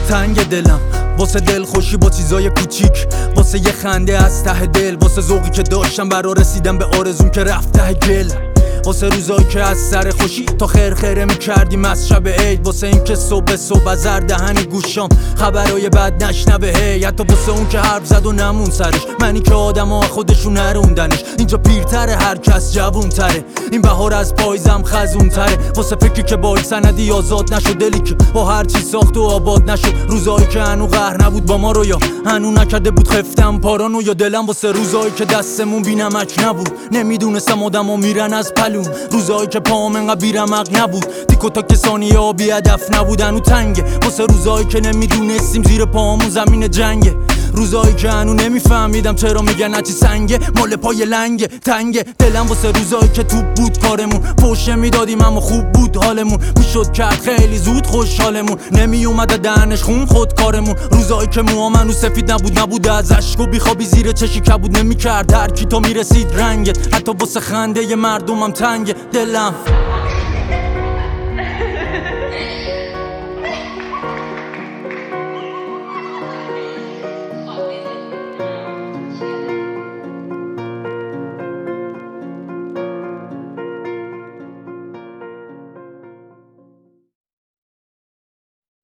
تنگ دلم واسه دل خوشی با چیزای کوچیک، واسه یه خنده از ته دل، واسه ذوقی که داشتم برا رسیدم به آرزوم که رفت ته گل، واسه روزایی که از سر خوشی تا خیره میکردیم از شب عید، واسه این که صبح از زر دهن گوشام خبرای بد نشنوه هی، حتی واسه اون که حرف زد و نمون سرش، منی که آدما خودشون نروندنش، اینجا پیرتره هر کس جوونتره، این بهار از پاییزم خزونتره، واسه فکری که با سندی آزاد نشد، دلی که با هر چی ساخت و آباد نشد، روزایی که هنو قهر نبود با ما رو یا هنو نکرده بود خفتم پارانو، یا دلم واسه روزایی که دستمون بی نمک نبود، نمیدونستم آدما میرن از روزایی که پام انقدر بیرمق نبود، تیک و تاک ثانیه ها بی هدف نبودن و تنگه، واسه روزایی که نمیدونستیم زیر پامون زمین جنگه، روزایی که هنو نمیفهمیدم چرا میگن هرچی سنگه مال پای لنگه تنگه، دلم واسه روزایی که توپ بود کارمون، پشت میدادیم اما خوب بود حالمون، میشد کرد خیلی زود خوشحالمون، نمی اومده دهنش خون خود کارمون، روزایی که موام هنو سفید نبود از اشک و بیخوابی زیر چشی کبود، نمیکرد هر کی تو میرسید رنگت، حتی واسه خنده ی مردمم تنگه دلم.